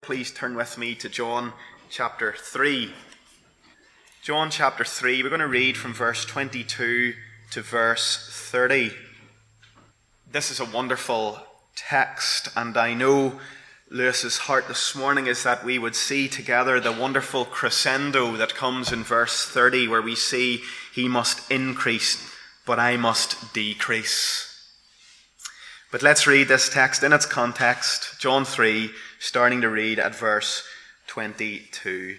Please turn with me to John chapter 3. John chapter 3, we're going to read from verse 22 to verse 30. This is a wonderful text, and I know Lewis's heart this morning is that we would see together the wonderful crescendo that comes in verse 30, where we see he must increase, but I must decrease. But let's read this text in its context, John 3, starting to read at verse 22.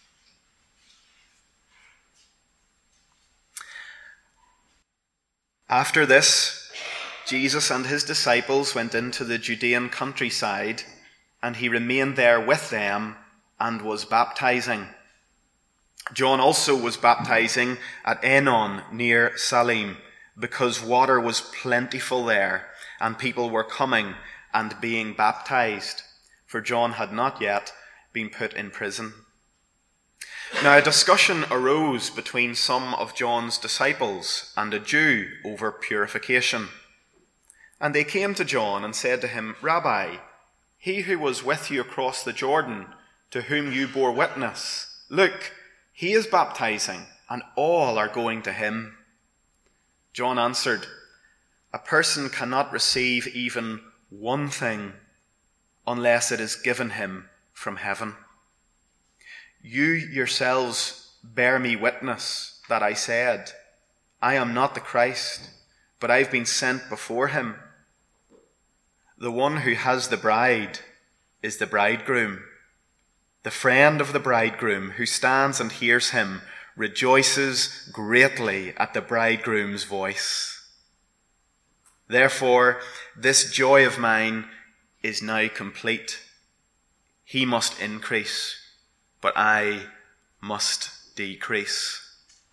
After this, Jesus and his disciples went into the Judean countryside, and he remained there with them and was baptizing. John also was baptizing at Enon near Salim, because water was plentiful there, and people were coming and being baptized, for John had not yet been put in prison. Now a discussion arose between some of John's disciples and a Jew over purification. And they came to John and said to him, "Rabbi, he who was with you across the Jordan, to whom you bore witness, look, he is baptizing, and all are going to him." John answered, "A person cannot receive even one thing unless it is given him from heaven. You yourselves bear me witness that I said, 'I am not the Christ, but I've been sent before him.' The one who has the bride is the bridegroom. The friend of the bridegroom who stands and hears him rejoices greatly at the bridegroom's voice. Therefore, this joy of mine is now complete. He must increase, but I must decrease."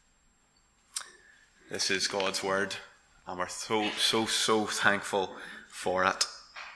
This is God's word, and we're so thankful for it.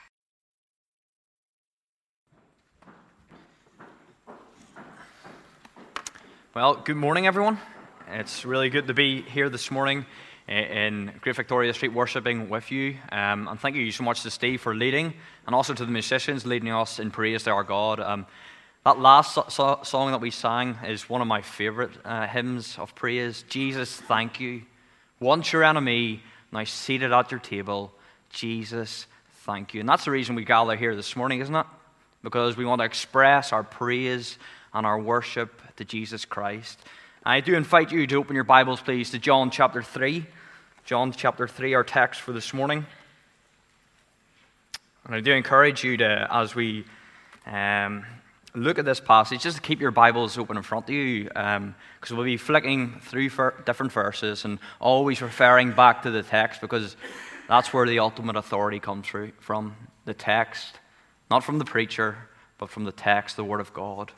Well, good morning, everyone. It's really good to be here this morning in Great Victoria Street worshipping with you. And thank you so much to Steve for leading, and also to the musicians leading us in praise to our God. That last song that we sang is one of my favorite hymns of praise. Jesus, thank you. Once your enemy, now seated at your table. Jesus, thank you. And that's the reason we gather here this morning, isn't it? Because we want to express our praise and our worship to Jesus Christ. I do invite you to open your Bibles, please, to John chapter 3. John chapter 3, our text for this morning. And I do encourage you to, as we look at this passage, just to keep your Bibles open in front of you, because we'll be flicking through different verses and always referring back to the text, because that's where the ultimate authority comes from, the text, not from the preacher, but from the text, the Word of God.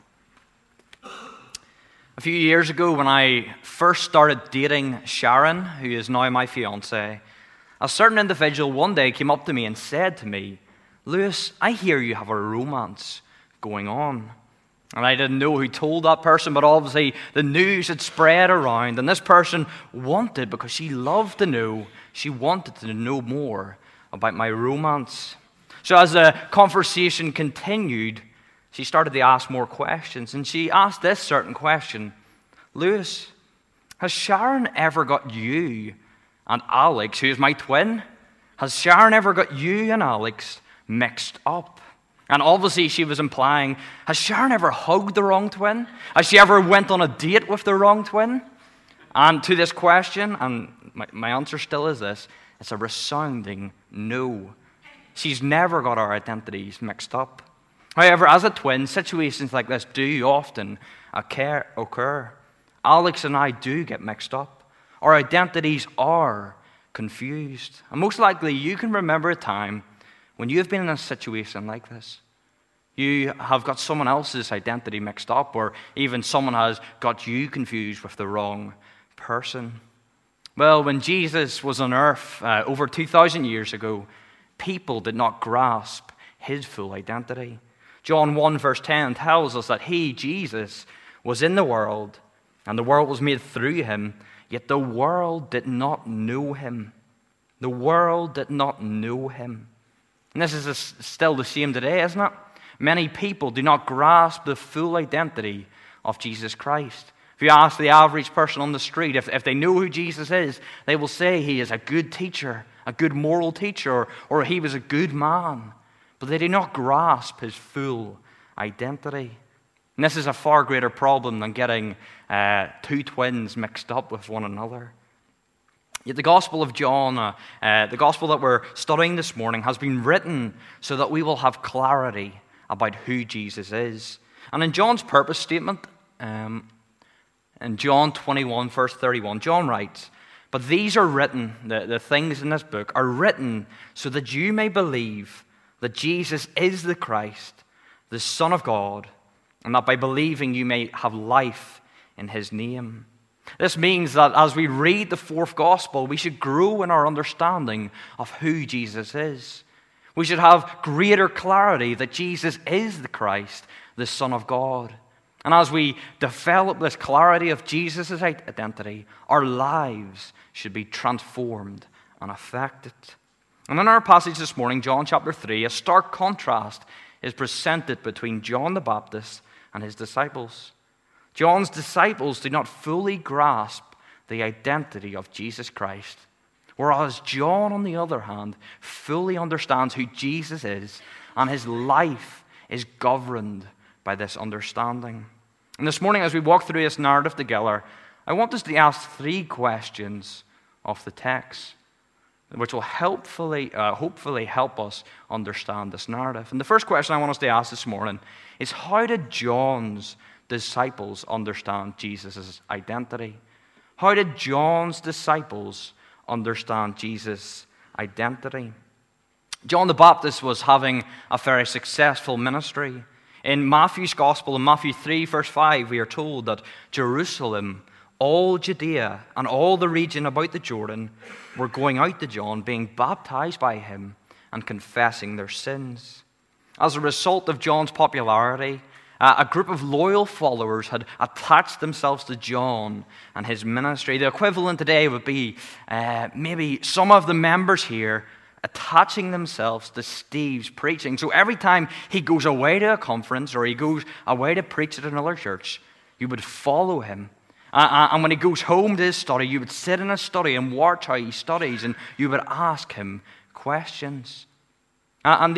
A few years ago, when I first started dating Sharon, who is now my fiancée, a certain individual one day came up to me and said to me, "Lewis, I hear you have a romance going on." And I didn't know who told that person, but obviously the news had spread around, and this person wanted, because she loved to know, she wanted to know more about my romance. So as the conversation continued, she started to ask more questions, and she asked this certain question: "Lewis, has Sharon ever got you and Alex, who is my twin, has Sharon ever got you and Alex mixed up?" And obviously she was implying, has Sharon ever hugged the wrong twin? Has she ever went on a date with the wrong twin? And to this question, and my answer still is this, it's a resounding no. She's never got our identities mixed up. However, as a twin, situations like this do often occur. Alex and I do get mixed up. Our identities are confused. And most likely, you can remember a time when you have been in a situation like this. You have got someone else's identity mixed up, or even someone has got you confused with the wrong person. Well, when Jesus was on earth over 2,000 years ago, people did not grasp his full identity. John 1 verse 10 tells us that he, Jesus, was in the world, and the world was made through him, yet the world did not know him. The world did not know him. And this is still the same today, isn't it? Many people do not grasp the full identity of Jesus Christ. If you ask the average person on the street, if they know who Jesus is, they will say he is a good teacher, a good moral teacher, or he was a good man. But they do not grasp his full identity. And this is a far greater problem than getting two twins mixed up with one another. Yet the Gospel of John, the Gospel that we're studying this morning, has been written so that we will have clarity about who Jesus is. And in John's purpose statement, in John 21, verse 31, John writes, "But these are written," the things in this book, "are written so that you may believe that Jesus is the Christ, the Son of God, and that by believing you may have life in his name." This means that as we read the fourth gospel, we should grow in our understanding of who Jesus is. We should have greater clarity that Jesus is the Christ, the Son of God. And as we develop this clarity of Jesus' identity, our lives should be transformed and affected. And in our passage this morning, John chapter 3, a stark contrast is presented between John the Baptist and his disciples. John's disciples do not fully grasp the identity of Jesus Christ, whereas John, on the other hand, fully understands who Jesus is, and his life is governed by this understanding. And this morning, as we walk through this narrative together, I want us to ask three questions of the text, which will hopefully help us understand this narrative. And the first question I want us to ask this morning is, how did John's disciples understand Jesus' identity? How did John's disciples understand Jesus' identity? John the Baptist was having a very successful ministry. In Matthew's Gospel, in Matthew 3, verse 5, we are told that Jerusalem, all Judea, and all the region about the Jordan were going out to John, being baptized by him and confessing their sins. As a result of John's popularity, a group of loyal followers had attached themselves to John and his ministry. The equivalent today would be maybe some of the members here attaching themselves to Steve's preaching. So every time he goes away to a conference or he goes away to preach at another church, you would follow him. And when he goes home to his study, you would sit in his study and watch how he studies, and you would ask him questions. And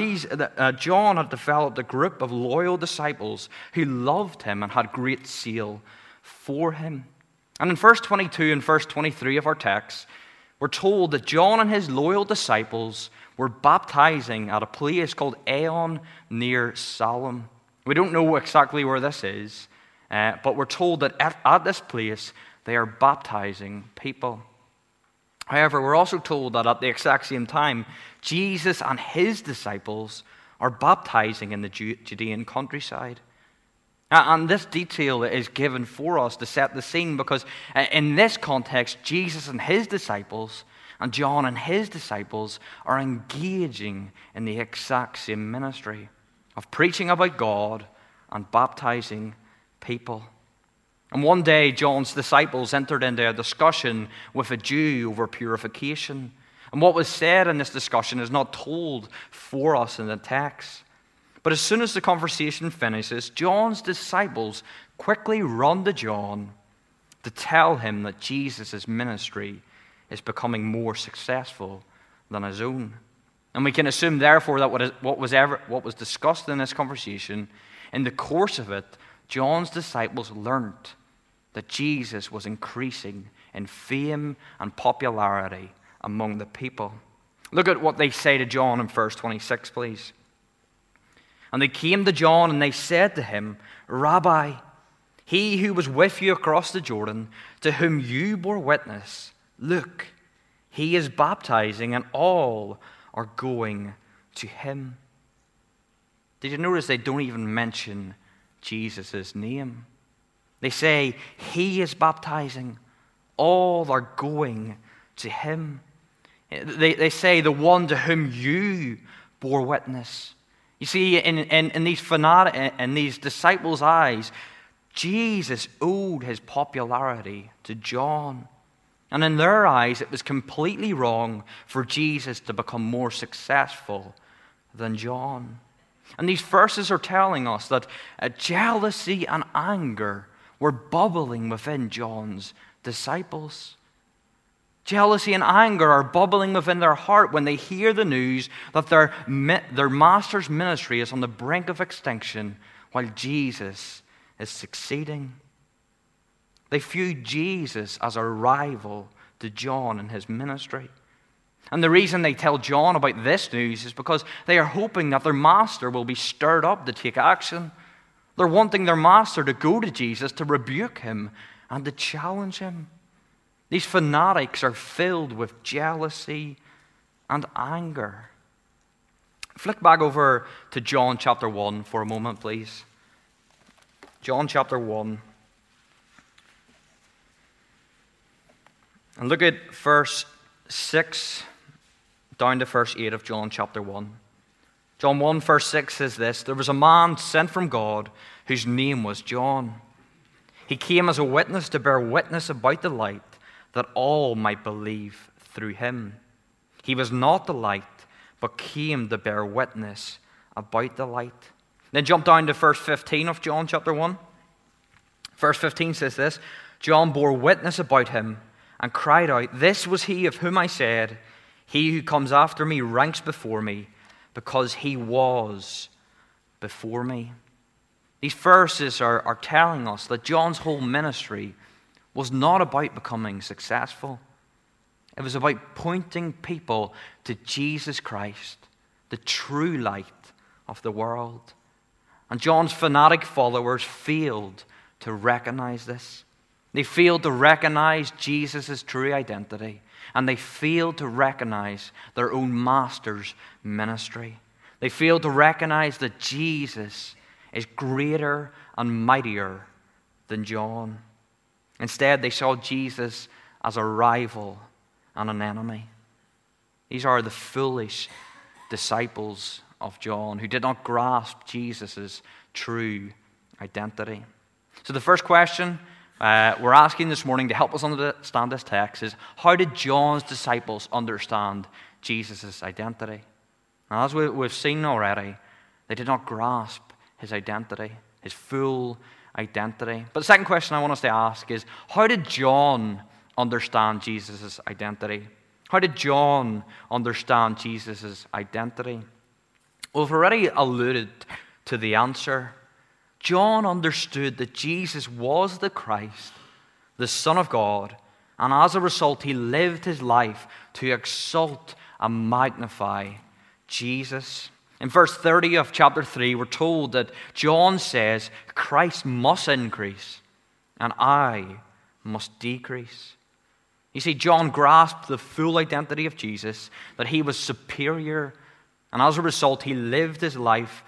John had developed a group of loyal disciples who loved him and had great zeal for him. And in verse 22 and verse 23 of our text, we're told that John and his loyal disciples were baptizing at a place called Aenon near Salem. We don't know exactly where this is, but we're told that at this place they are baptizing people. However, we're also told that at the exact same time, Jesus and his disciples are baptizing in the Judean countryside. And this detail is given for us to set the scene, because in this context, Jesus and his disciples and John and his disciples are engaging in the exact same ministry of preaching about God and baptizing people. And one day, John's disciples entered into a discussion with a Jew over purification. And what was said in this discussion is not told for us in the text. But as soon as the conversation finishes, John's disciples quickly run to John to tell him that Jesus' ministry is becoming more successful than his own. And we can assume, therefore, that what was discussed in this conversation, in the course of it, John's disciples learned that Jesus was increasing in fame and popularity among the people. Look at what they say to John in verse 26, please. And they came to John and they said to him, "Rabbi, he who was with you across the Jordan, to whom you bore witness, look, he is baptizing and all are going to him." Did you notice they don't even mention Jesus' name? They say, he is baptizing, all are going to him. They say, the one to whom you bore witness. You see, in these disciples' eyes, Jesus owed his popularity to John. And in their eyes, it was completely wrong for Jesus to become more successful than John. And these verses are telling us that jealousy and anger were bubbling within John's disciples. Jealousy and anger are bubbling within their heart when they hear the news that their master's ministry is on the brink of extinction while Jesus is succeeding. They view Jesus as a rival to John and his ministry. And the reason they tell John about this news is because they are hoping that their master will be stirred up to take action. They're wanting their master to go to Jesus to rebuke him and to challenge him. These fanatics are filled with jealousy and anger. Flick back over to John chapter 1 for a moment, please. John chapter 1. And look at verse 6 down to verse 8 of John chapter 1. John 1 verse 6 says this: "There was a man sent from God whose name was John. He came as a witness to bear witness about the light, that all might believe through him. He was not the light, but came to bear witness about the light." Then jump down to verse 15 of John chapter 1. Verse 15 says this: "John bore witness about him and cried out, 'This was he of whom I said, he who comes after me ranks before me, because he was before me.'" These verses are telling us that John's whole ministry was not about becoming successful. It was about pointing people to Jesus Christ, the true light of the world. And John's fanatic followers failed to recognize this. They failed to recognize Jesus' true identity, and they failed to recognize their own master's ministry. They failed to recognize that Jesus is greater and mightier than John. Instead, they saw Jesus as a rival and an enemy. These are the foolish disciples of John who did not grasp Jesus' true identity. So the first question we're asking this morning to help us understand this text is, how did John's disciples understand Jesus' identity? Now, as we've seen already, they did not grasp his identity, his full identity. But the second question I want us to ask is, how did John understand Jesus' identity? How did John understand Jesus' identity? Well, we've already alluded to the answer. John understood that Jesus was the Christ, the Son of God, and as a result, he lived his life to exalt and magnify Jesus. In verse 30 of chapter 3, we're told that John says, "Christ must increase, and I must decrease." You see, John grasped the full identity of Jesus, that he was superior, and as a result, he lived his life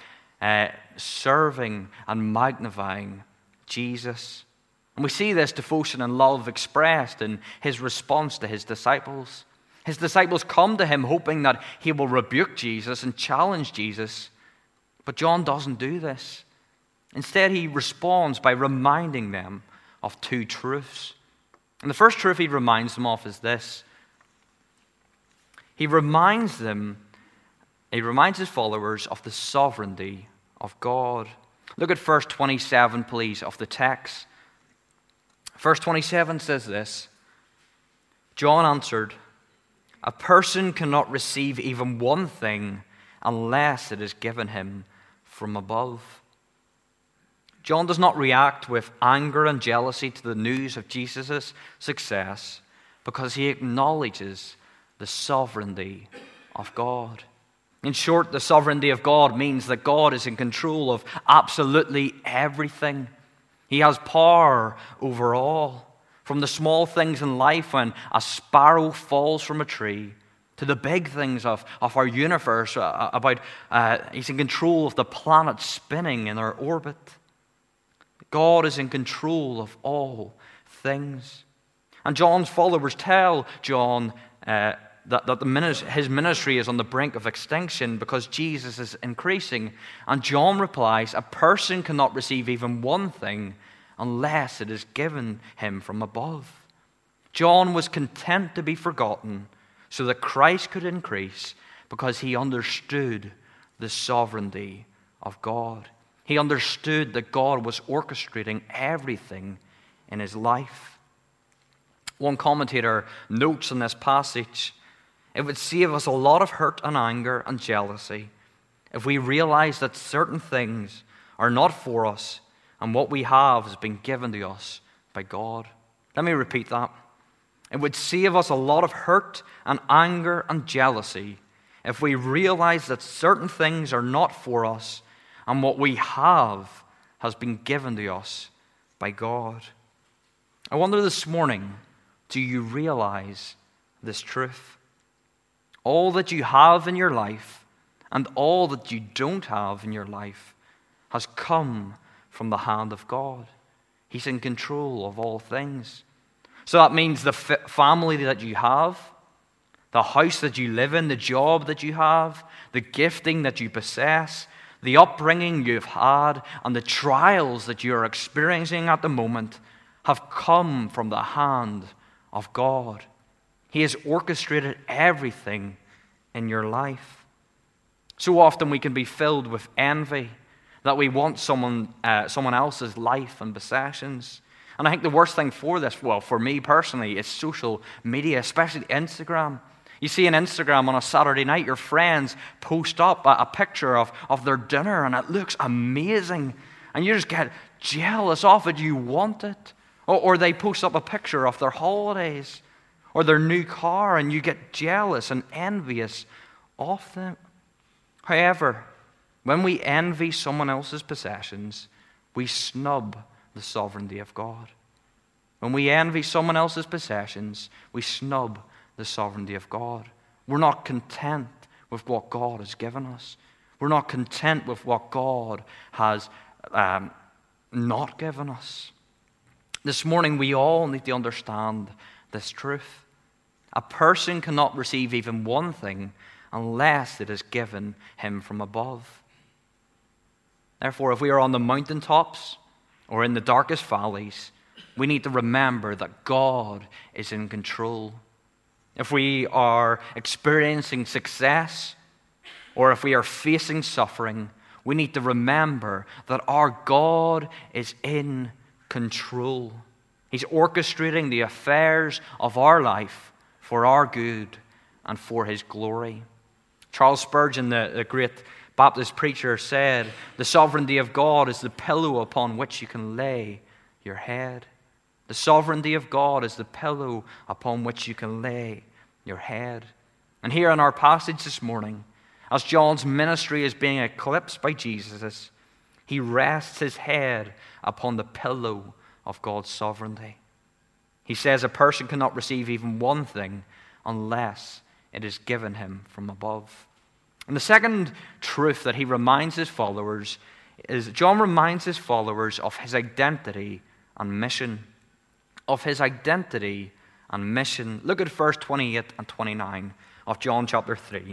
serving and magnifying Jesus. And we see this devotion and love expressed in his response to his disciples. His disciples come to him hoping that he will rebuke Jesus and challenge Jesus. But John doesn't do this. Instead, he responds by reminding them of two truths. And the first truth he reminds them of is this. He reminds his followers of the sovereignty of God. Look at verse 27, please, of the text. Verse 27 says this: "John answered, 'A person cannot receive even one thing unless it is given him from above.'" John does not react with anger and jealousy to the news of Jesus' success because he acknowledges the sovereignty of God. In short, the sovereignty of God means that God is in control of absolutely everything. He has power over all. From the small things in life, when a sparrow falls from a tree, to the big things of our universe, he's in control of the planets spinning in their orbit. God is in control of all things. And John's followers tell John that his ministry is on the brink of extinction because Jesus is increasing. And John replies, "A person cannot receive even one thing unless it is given him from above." John was content to be forgotten so that Christ could increase because he understood the sovereignty of God. He understood that God was orchestrating everything in his life. One commentator notes in this passage, it would save us a lot of hurt and anger and jealousy if we realize that certain things are not for us and what we have has been given to us by God. Let me repeat that. It would save us a lot of hurt and anger and jealousy if we realize that certain things are not for us and what we have has been given to us by God. I wonder this morning, do you realize this truth? All that you have in your life and all that you don't have in your life has come from the hand of God. He's in control of all things. So that means the family that you have, the house that you live in, the job that you have, the gifting that you possess, the upbringing you've had, and the trials that you're experiencing at the moment have come from the hand of God. He has orchestrated everything in your life. So often we can be filled with envy that we want someone else's life and possessions. And I think the worst thing for this, well, for me personally, is social media, especially Instagram. You see on Instagram on a Saturday night, your friends post up a picture of their dinner, and it looks amazing. And you just get jealous of it. You want it. Or they post up a picture of their holidays or their new car, and you get jealous and envious of them. However, when we envy someone else's possessions, we snub the sovereignty of God. When we envy someone else's possessions, we snub the sovereignty of God. We're not content with what God has given us. We're not content with what God has not given us. This morning, we all need to understand this truth. A person cannot receive even one thing unless it is given him from above. Therefore, if we are on the mountaintops or in the darkest valleys, we need to remember that God is in control. If we are experiencing success or if we are facing suffering, we need to remember that our God is in control. He's orchestrating the affairs of our life for our good and for His glory. Charles Spurgeon, the great Baptist preacher, said, "The sovereignty of God is the pillow upon which you can lay your head." The sovereignty of God is the pillow upon which you can lay your head. And here in our passage this morning, as John's ministry is being eclipsed by Jesus, he rests his head upon the pillow of God's sovereignty. He says a person cannot receive even one thing unless it is given him from above. And the second truth that he reminds his followers is John reminds his followers of his identity and mission. Of his identity and mission. Look at verse 28 and 29 of John chapter 3.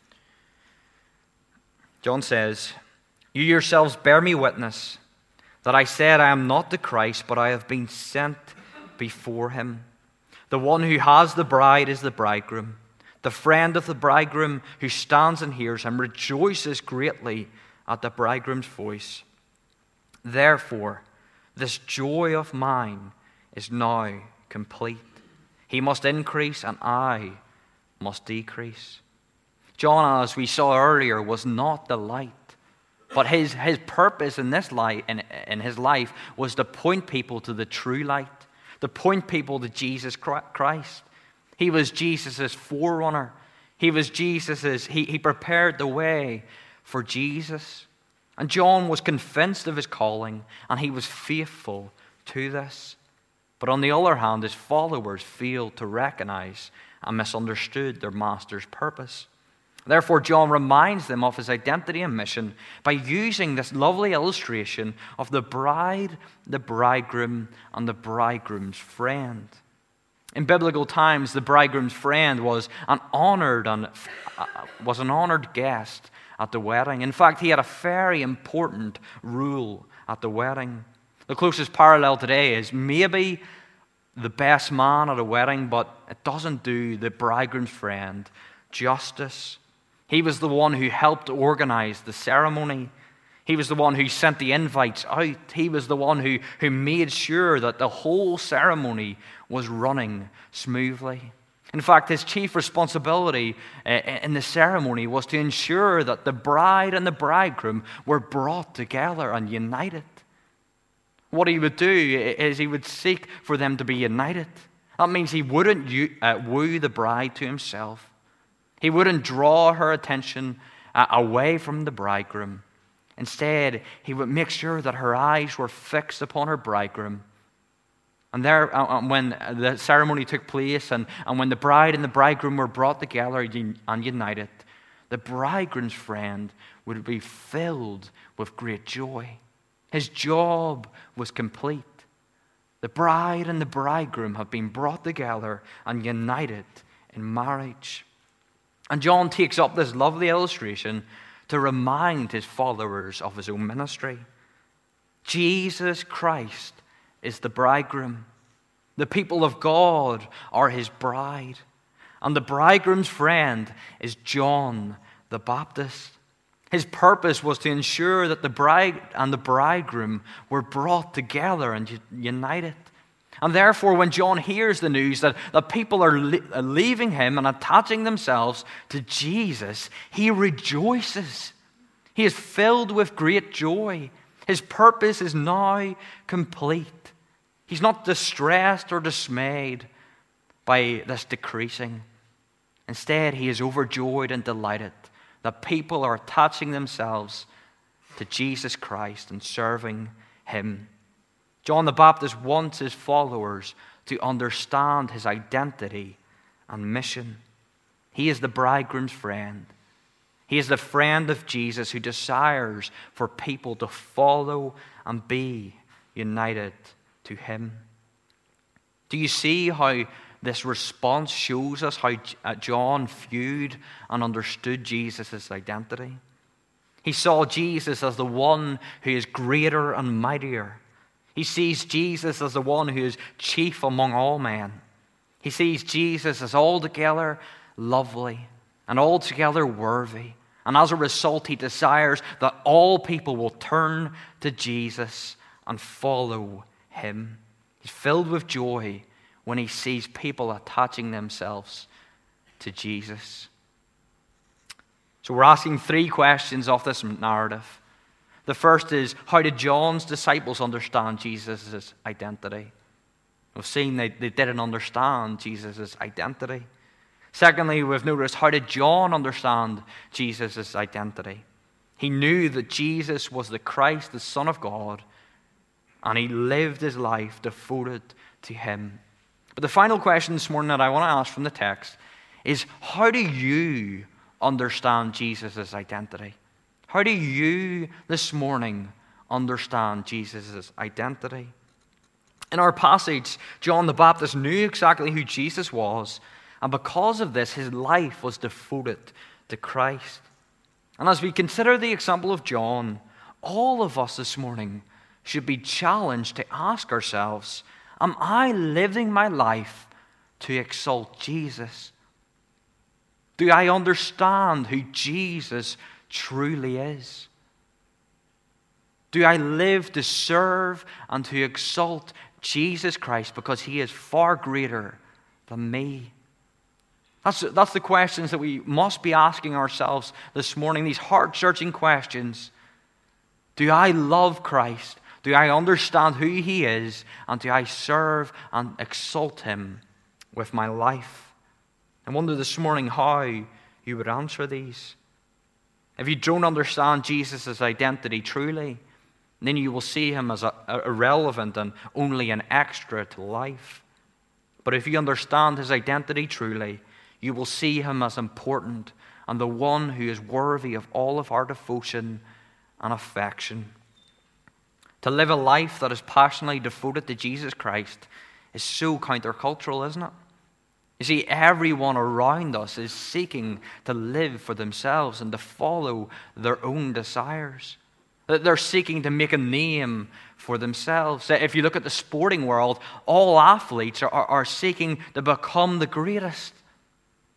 John says, "You yourselves bear me witness that I said I am not the Christ, but I have been sent before him. The one who has the bride is the bridegroom. The friend of the bridegroom who stands and hears him rejoices greatly at the bridegroom's voice. Therefore, this joy of mine is now complete. He must increase and I must decrease." John, as we saw earlier, was not the light. But his purpose in this life, in his life, was to point people to the true light, to point people to Jesus Christ. He was Jesus' forerunner. He prepared the way for Jesus. And John was convinced of his calling, and he was faithful to this. But on the other hand, his followers failed to recognize and misunderstood their master's purpose. Therefore, John reminds them of his identity and mission by using this lovely illustration of the bride, the bridegroom, and the bridegroom's friend. In biblical times, the bridegroom's friend was an honored guest at the wedding. In fact, he had a very important role at the wedding. The closest parallel today is maybe the best man at a wedding, but it doesn't do the bridegroom's friend justice. He was the one who helped organize the ceremony. He was the one who sent the invites out. He was the one who made sure that the whole ceremony was running smoothly. In fact, his chief responsibility in the ceremony was to ensure that the bride and the bridegroom were brought together and united. What he would do is he would seek for them to be united. That means he wouldn't woo the bride to himself. He wouldn't draw her attention away from the bridegroom. Instead, he would make sure that her eyes were fixed upon her bridegroom. And when the ceremony took place and when the bride and the bridegroom were brought together and united, the bridegroom's friend would be filled with great joy. His job was complete. The bride and the bridegroom have been brought together and united in marriage. And John takes up this lovely illustration to remind his followers of his own ministry. Jesus Christ is the bridegroom. The people of God are his bride. And the bridegroom's friend is John the Baptist. His purpose was to ensure that the bride and the bridegroom were brought together and united. And therefore, when John hears the news that people are leaving him and attaching themselves to Jesus, he rejoices. He is filled with great joy. His purpose is now complete. He's not distressed or dismayed by this decreasing. Instead, he is overjoyed and delighted that people are attaching themselves to Jesus Christ and serving him. John the Baptist wants his followers to understand his identity and mission. He is the bridegroom's friend. He is the friend of Jesus who desires for people to follow and be united to him. Do you see how this response shows us how John viewed and understood Jesus' identity? He saw Jesus as the one who is greater and mightier. He sees Jesus as the one who is chief among all men. He sees Jesus as altogether lovely and altogether worthy. And as a result, he desires that all people will turn to Jesus and follow him. He's filled with joy when he sees people attaching themselves to Jesus. So we're asking 3 questions of this narrative. The first is, how did John's disciples understand Jesus' identity? We've seen they didn't understand Jesus' identity. Secondly, we've noticed, how did John understand Jesus' identity? He knew that Jesus was the Christ, the Son of God, and he lived his life devoted to him. But the final question this morning that I want to ask from the text is, how do you understand Jesus' identity? How do you this morning understand Jesus' identity? In our passage, John the Baptist knew exactly who Jesus was, and because of this, his life was devoted to Christ. And as we consider the example of John, all of us this morning should be challenged to ask ourselves, am I living my life to exalt Jesus? Do I understand who Jesus truly is? Do I live to serve and to exalt Jesus Christ because he is far greater than me? That's the questions that we must be asking ourselves this morning, these heart-searching questions. Do I love Christ? Do I understand who he is? And do I serve and exalt him with my life? I wonder this morning how you would answer these. If you don't understand Jesus' identity truly, then you will see him as irrelevant and only an extra to life. But if you understand his identity truly, you will see him as important and the one who is worthy of all of our devotion and affection. To live a life that is passionately devoted to Jesus Christ is so countercultural, isn't it? You see, everyone around us is seeking to live for themselves and to follow their own desires. They're seeking to make a name for themselves. If you look at the sporting world, all athletes are seeking to become the greatest.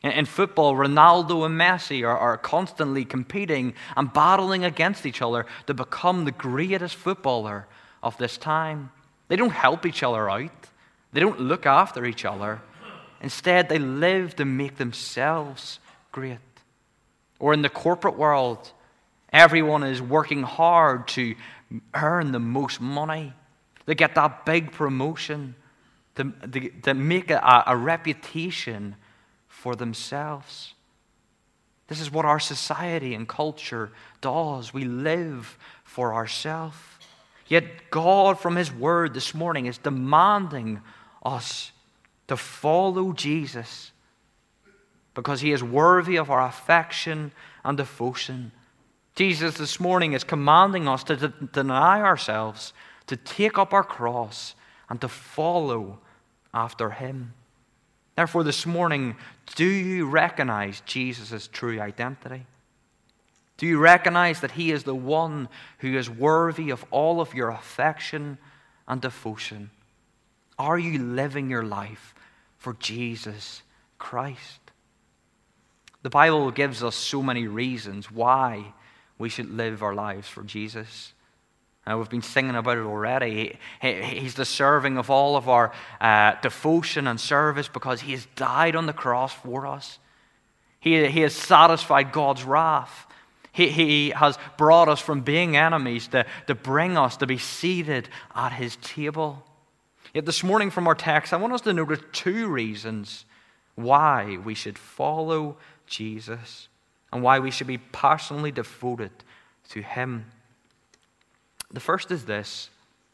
In football, Ronaldo and Messi are constantly competing and battling against each other to become the greatest footballer of this time. They don't help each other out. They don't look after each other. Instead, they live to make themselves great. Or in the corporate world, everyone is working hard to earn the most money. They get that big promotion to make a reputation for themselves. This is what our society and culture does. We live for ourselves. Yet God, from His Word this morning, is demanding us to follow Jesus because He is worthy of our affection and devotion. Jesus this morning is commanding us to deny ourselves, to take up our cross, and to follow after Him. Therefore, this morning, do you recognize Jesus' true identity? Do you recognize that He is the one who is worthy of all of your affection and devotion? Are you living your life for Jesus Christ? The Bible gives us so many reasons why we should live our lives for Jesus. We've been singing about it already. He's deserving of all of our devotion and service because He has died on the cross for us. He has satisfied God's wrath. He has brought us from being enemies to bring us to be seated at His table. Yet this morning from our text, I want us to notice two reasons why we should follow Jesus and why we should be passionately devoted to Him. The first is this: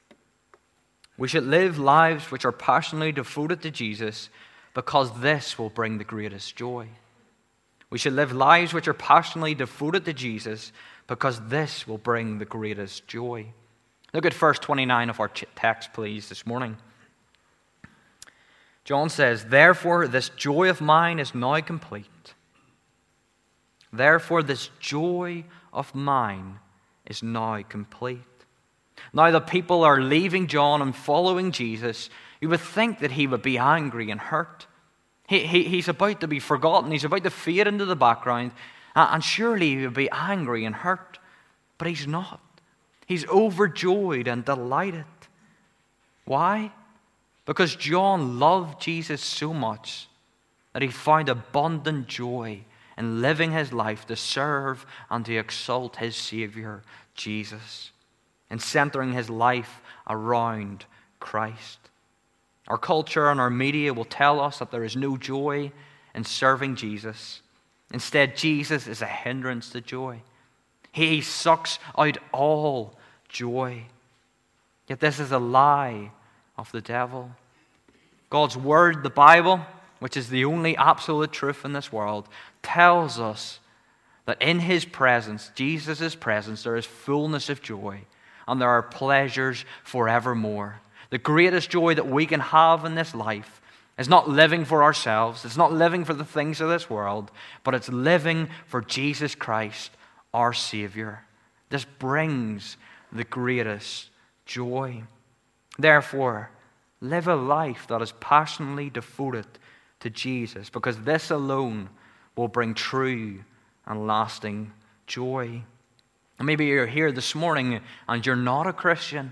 we should live lives which are passionately devoted to Jesus because this will bring the greatest joy. We should live lives which are passionately devoted to Jesus because this will bring the greatest joy. Look at verse 29 of our text, please, this morning. John says, "Therefore this joy of mine is now complete." Therefore this joy of mine is now complete. Now that people are leaving John and following Jesus, you would think that he would be angry and hurt. He's about to be forgotten. He's about to fade into the background. And surely he would be angry and hurt. But he's not. He's overjoyed and delighted. Why? Because John loved Jesus so much that he found abundant joy in living his life to serve and to exalt his Savior, Jesus, and centering his life around Christ. Our culture and our media will tell us that there is no joy in serving Jesus. Instead, Jesus is a hindrance to joy. He sucks out all joy. Yet this is a lie of the devil. God's Word, the Bible, which is the only absolute truth in this world, tells us that in His presence, Jesus' presence, there is fullness of joy and there are pleasures forevermore. The greatest joy that we can have in this life is not living for ourselves, it's not living for the things of this world, but it's living for Jesus Christ, our Savior. This brings the greatest joy. Therefore, live a life that is passionately devoted to Jesus, because this alone will bring true and lasting joy. Maybe you're here this morning and you're not a Christian.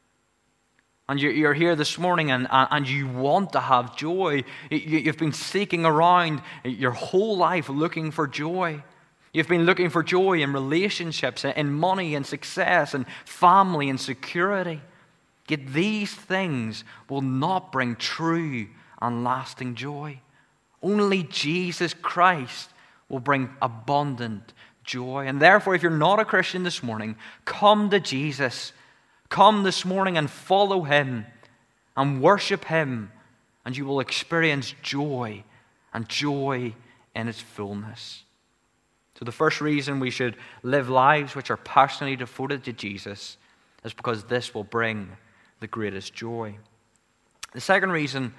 And you're here this morning and you want to have joy. You've been seeking around your whole life looking for joy. You've been looking for joy in relationships, in money and success, and family and security. Yet these things will not bring true and lasting joy. Only Jesus Christ will bring abundant joy. And therefore, if you're not a Christian this morning, come to Jesus. Come this morning and follow Him and worship Him, and you will experience joy, and joy in its fullness. So the first reason we should live lives which are passionately devoted to Jesus is because this will bring the greatest joy. The second reason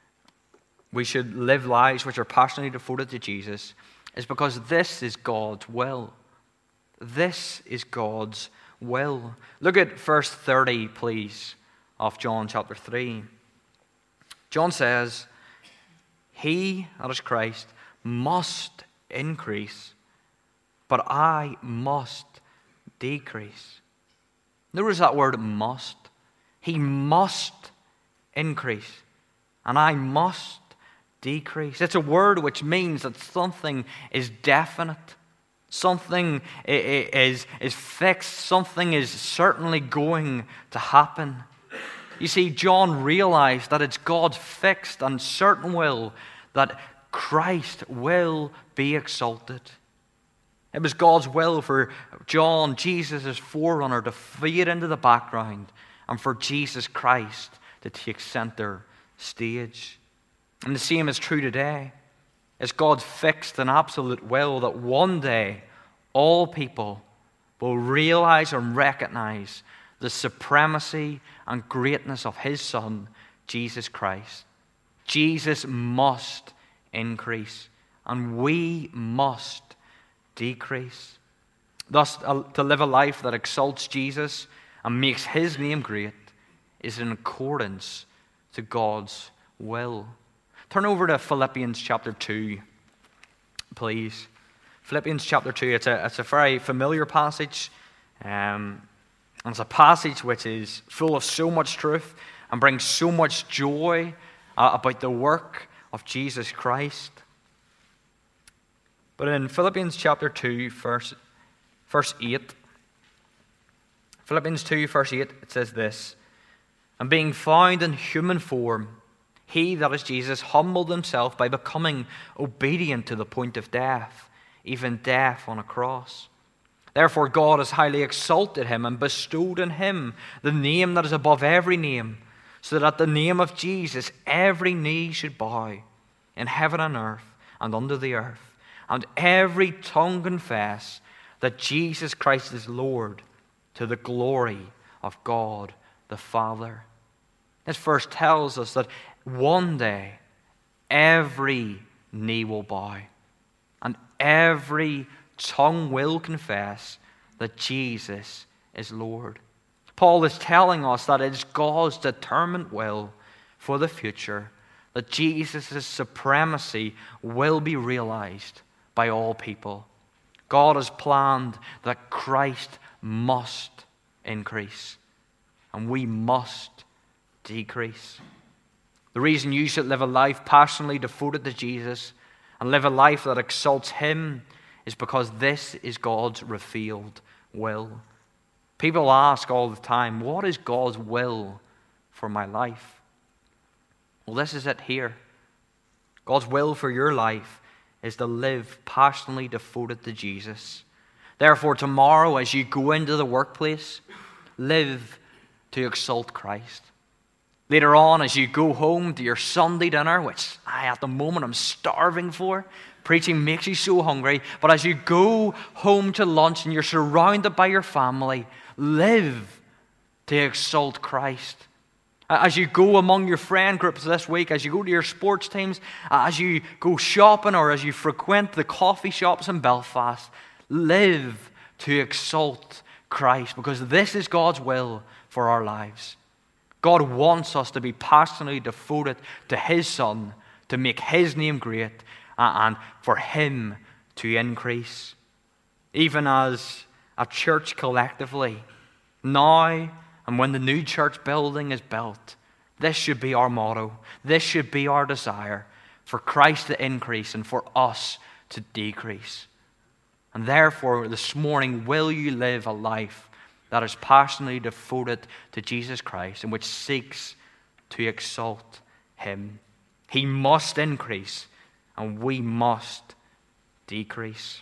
we should live lives which are passionately devoted to Jesus is because this is God's will. This is God's will. Look at verse 30, please, of John chapter 3. John says, He, that is Christ, must increase, but I must decrease. Notice that word must. He must increase, and I must decrease. It's a word which means that something is definite, something is fixed, something is certainly going to happen. You see, John realized that it's God's fixed and certain will that Christ will be exalted. It was God's will for John, Jesus' forerunner, to fade into the background and for Jesus Christ to take center stage. And the same is true today. It's God's fixed and absolute will that one day all people will realize and recognize the supremacy and greatness of His Son, Jesus Christ. Jesus must increase, and we must decrease. Thus, to live a life that exalts Jesus and makes His name great is in accordance to God's will. Turn over to Philippians chapter 2, please. Philippians chapter 2, it's a very familiar passage. And it's a passage which is full of so much truth and brings so much joy about the work of Jesus Christ. But in Philippians chapter 2, verse 8, Philippians 2, verse 8, it says this, "And being found in human form, He, that is Jesus, humbled Himself by becoming obedient to the point of death, even death on a cross. Therefore God has highly exalted Him and bestowed on Him the name that is above every name, so that at the name of Jesus every knee should bow, in heaven and earth and under the earth, and every tongue confess that Jesus Christ is Lord, to the glory of God the Father." This verse tells us that one day every knee will bow and every tongue will confess that Jesus is Lord. Paul is telling us that it's God's determined will for the future that Jesus' supremacy will be realized by all people. God has planned that Christ must increase and we must decrease. The reason you should live a life passionately devoted to Jesus and live a life that exalts Him is because this is God's revealed will. People ask all the time, what is God's will for my life? Well, this is it here. God's will for your life is to live passionately devoted to Jesus. Therefore, tomorrow as you go into the workplace, live to exalt Christ. Later on, as you go home to your Sunday dinner, which at the moment I'm starving for, preaching makes you so hungry, but as you go home to lunch and you're surrounded by your family, live to exalt Christ. As you go among your friend groups this week, as you go to your sports teams, as you go shopping or as you frequent the coffee shops in Belfast, live to exalt Christ, because this is God's will for our lives. God wants us to be passionately devoted to His Son, to make His name great, and for Him to increase. Even as a church collectively, now and when the new church building is built, this should be our motto. This should be our desire, for Christ to increase and for us to decrease. And therefore, this morning, will you live a life that is passionately devoted to Jesus Christ and which seeks to exalt Him? He must increase and we must decrease.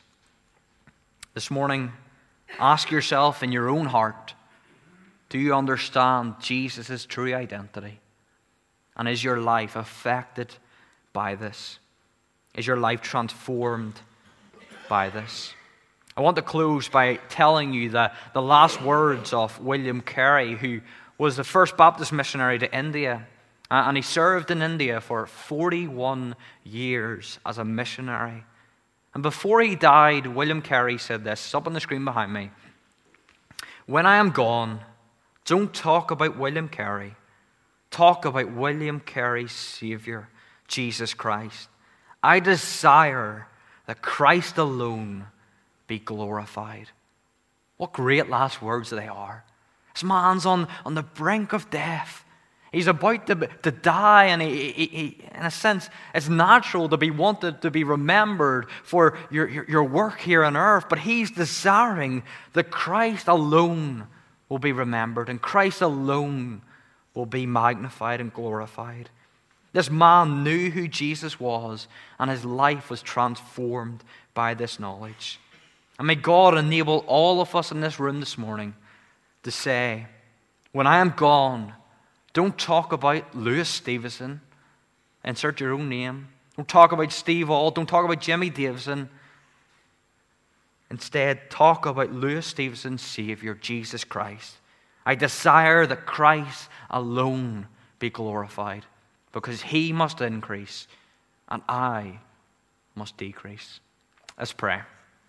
This morning, ask yourself in your own heart, do you understand Jesus' true identity? And is your life affected by this? Is your life transformed by this? I want to close by telling you the last words of William Carey, who was the first Baptist missionary to India. And he served in India for 41 years as a missionary. And before he died, William Carey said this, it's up on the screen behind me. "When I am gone, don't talk about William Carey. Talk about William Carey's Savior, Jesus Christ, I desire that Christ alone be glorified. What great last words they are. This man's on the brink of death. He's about to die, and he, in a sense, it's natural to be wanted to be remembered for your work here on earth, but he's desiring that Christ alone will be remembered, and Christ alone will be magnified and glorified. This man knew who Jesus was, and his life was transformed by this knowledge. And may God enable all of us in this room this morning to say, when I am gone, don't talk about Lewis Stevenson. Insert your own name. Don't talk about Steve Auld. Don't talk about Jimmy Davison. Instead, talk about Lewis Stevenson's Savior, Jesus Christ. I desire that Christ alone be glorified, because he must increase and I must decrease. Let's pray.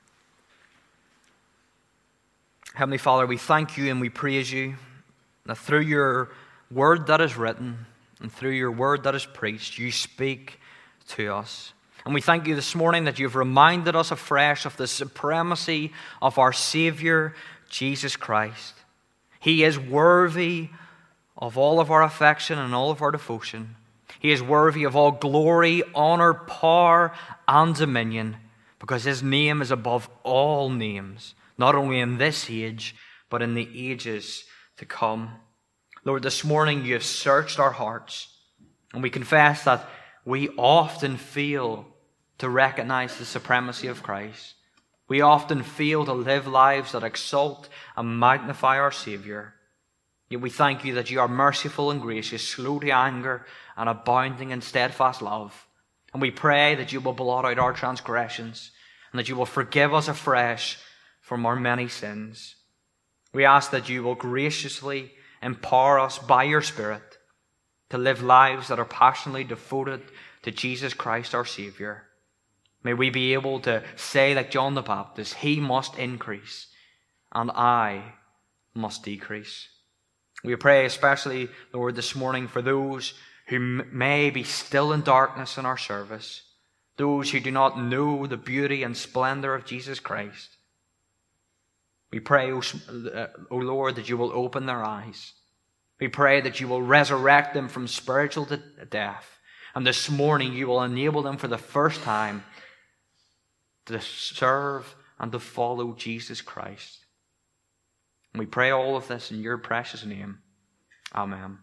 Heavenly Father, we thank you and we praise you that through your word that is written and through your word that is preached, you speak to us. And we thank you this morning that you've reminded us afresh of the supremacy of our Savior, Jesus Christ. He is worthy of all of our affection and all of our devotion. He is worthy of all glory, honor, power, and dominion, because his name is above all names, not only in this age, but in the ages to come. Lord, this morning you have searched our hearts, and we confess that we often fail to recognize the supremacy of Christ. We often fail to live lives that exalt and magnify our Savior. Yet we thank you that you are merciful and gracious, slow to anger, and abounding in steadfast love. And we pray that you will blot out our transgressions, and that you will forgive us afresh from our many sins. We ask that you will graciously empower us by your Spirit to live lives that are passionately devoted to Jesus Christ our Savior. May we be able to say like John the Baptist, he must increase and I must decrease. We pray especially, Lord, this morning for those who may be still in darkness in our service, those who do not know the beauty and splendor of Jesus Christ. We pray, O Lord, that you will open their eyes. We pray that you will resurrect them from spiritual death. And this morning you will enable them for the first time to serve and to follow Jesus Christ. And we pray all of this in your precious name. Amen.